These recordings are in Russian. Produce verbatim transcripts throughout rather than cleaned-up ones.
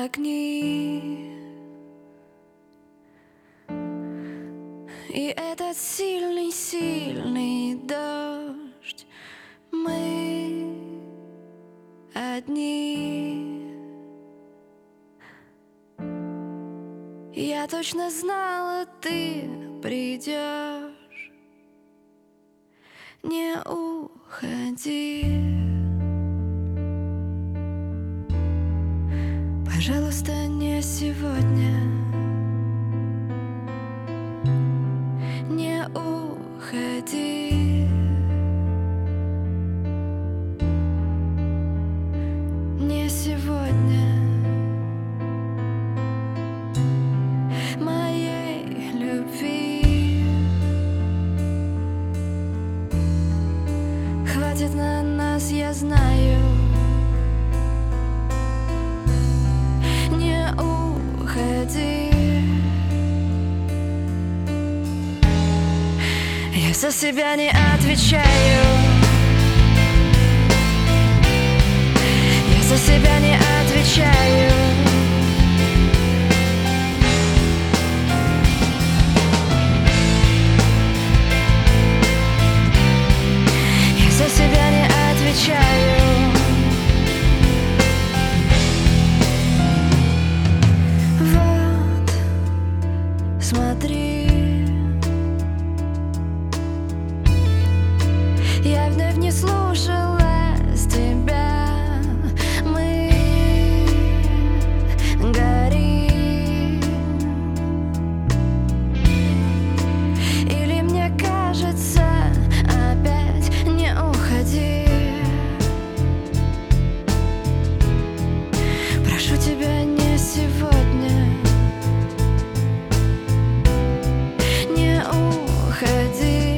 огни. И этот сильный-сильный дождь, мы одни. Я точно знала, ты придешь, не уходи. Пожалуйста, не сегодня, не уходи. Не сегодня. Моей любви хватит на нас, я знаю. Не уходи. Я за себя не отвечаю. Я за себя не отвечаю. Я за себя не отвечаю. Вот, смотри, я вновь не слушалась тебя. Мы горим. Или мне кажется, опять не уходи. Прошу тебя, не сегодня, не уходи.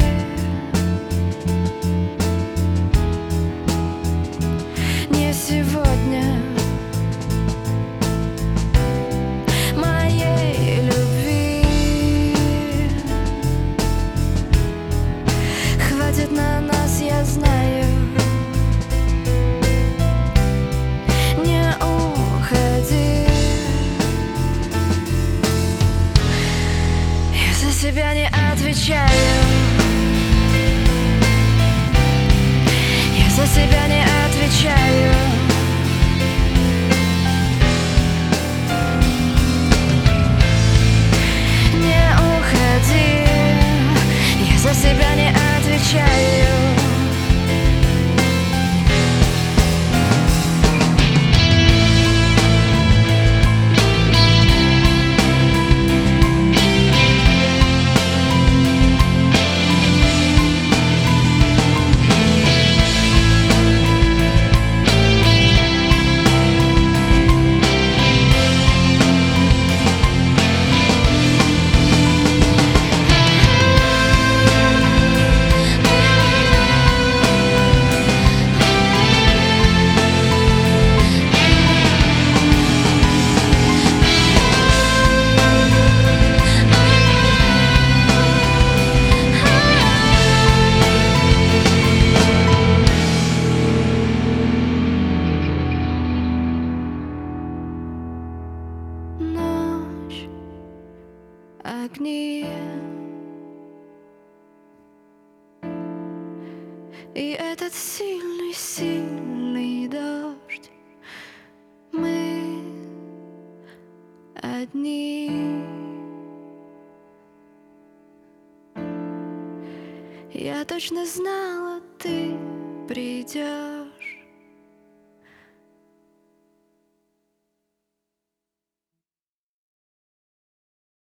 Не сегодня. Моей любви хватит на нас, я знаю. Не уходи. Я за себя не отвечаю. Я за себя не отвечаю. Не уходи. Я за себя не отвечаю. Ночь, огни. И этот сильный-сильный дождь, мы одни. Я точно знала, ты придешь.